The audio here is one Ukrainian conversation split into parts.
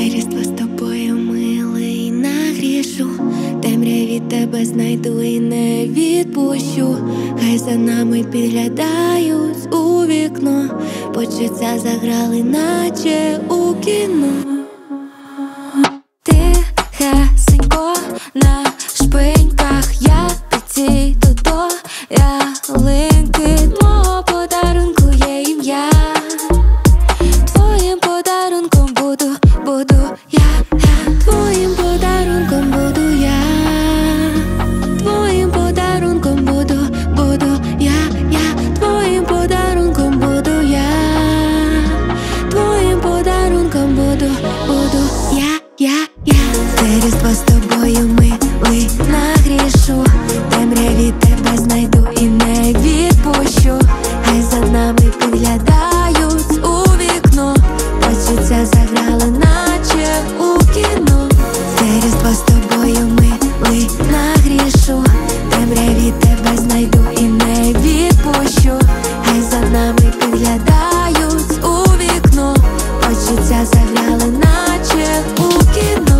Різдво з тобою, милий, нагрішу, темряві тебе знайду і не відпущу. Хай за нами підглядають у вікно, почуття заграли, наче у кіно. Тихесенько на шпиньках я підійду до ялинки. Твого подарунку є ім'я, твоїм подарунком буду я. Твоїм подарунком буду я. Твоїм подарунком буду я. Твоїм подарунком буду я. Твоїм подарунком буду я. Це Різдво з тобою, милий, нагрішу, темряві тебе знайду і не відпущу. Хай за нами підглядають у вікно, почуття заграли, наче у кіно. Це Різдво з тобою, милий, нагрішу, темряві тебе знайду і не відпущу. Хай за нами підглядають у вікно, почуття заграли, наче у кіно.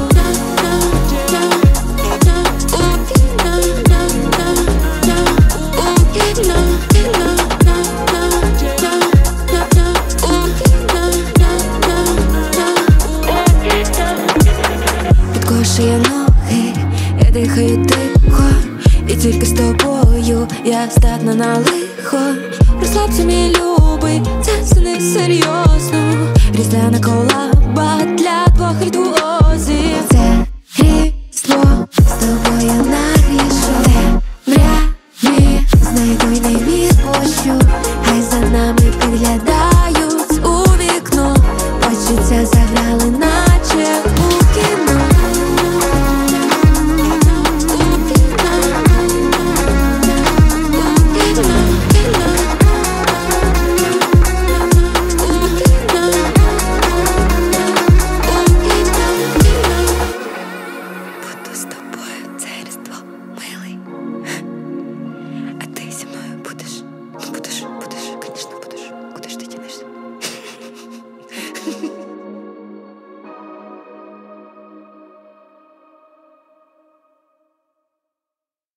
Підкошує ноги, я дихаю тихо, і тільки з тобою я здатна на лихо. Розслабся, мій любий, це не серйозно. Різдвяна кола